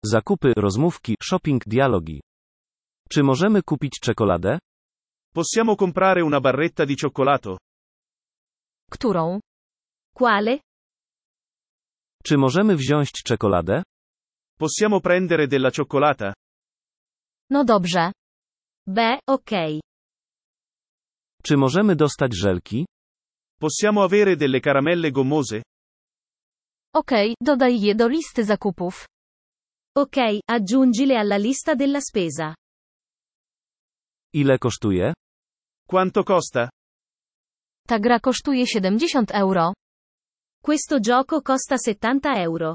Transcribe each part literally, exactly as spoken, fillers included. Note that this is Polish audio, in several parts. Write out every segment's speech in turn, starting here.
Zakupy, rozmówki, shopping, dialogi. Czy możemy kupić czekoladę? Possiamo comprare una barretta di cioccolato? Którą? Quale? Czy możemy wziąć czekoladę? Possiamo prendere della cioccolata? No dobrze. Beh, ok. Czy możemy dostać żelki? Possiamo avere delle caramelle gommose? Okej, dodaj je do listy zakupów. Ok, aggiungile alla lista della spesa. Ile kosztuje? Quanto costa? Ta gra kosztuje siedemdziesiąt euro. Questo gioco costa settanta euro.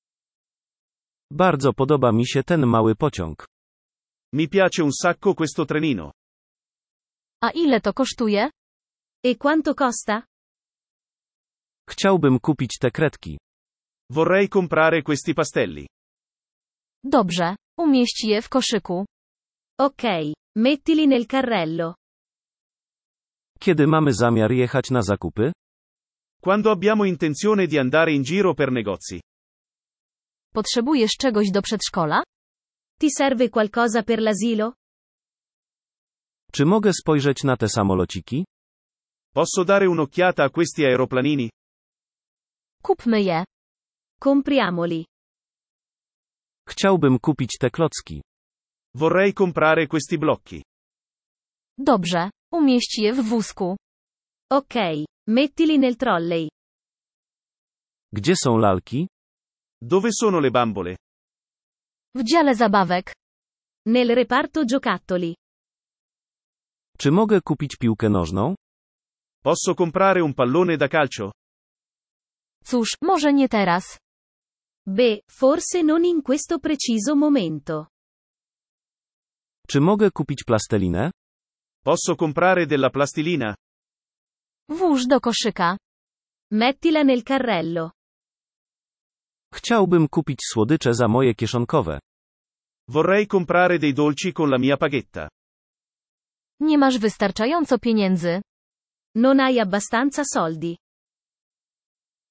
Bardzo podoba mi się ten mały pociąg. Mi piace un sacco questo trenino. A ile to kosztuje? E quanto costa? Chciałbym kupić te kredki. Vorrei comprare questi pastelli. Dobrze. Umieść je w koszyku. Ok, mettili nel carrello. Kiedy mamy zamiar jechać na zakupy? Quando abbiamo intenzione di andare in giro per negozi? Potrzebujesz czegoś do przedszkola? Ti serve qualcosa per l'asilo? Czy mogę spojrzeć na te samolociki? Posso dare un'occhiata a questi aeroplanini? Kupmy je. Compriamoli. Chciałbym kupić te klocki. Vorrei comprare questi blocchi. Dobrze. Umieść je w wózku. Ok, mettili nel trolley. Gdzie są lalki? Dove sono le bambole? W dziale zabawek. Nel reparto giocattoli. Czy mogę kupić piłkę nożną? Posso comprare un pallone da calcio? Cóż, może nie teraz. Beh, forse non in questo preciso momento. Czy mogę kupić plastelinę? Posso comprare della plastilina? Włóż do koszyka. Mettila nel carrello. Chciałbym kupić słodycze za moje kieszonkowe. Vorrei comprare dei dolci con la mia paghetta. Nie masz wystarczająco pieniędzy. Non hai abbastanza soldi.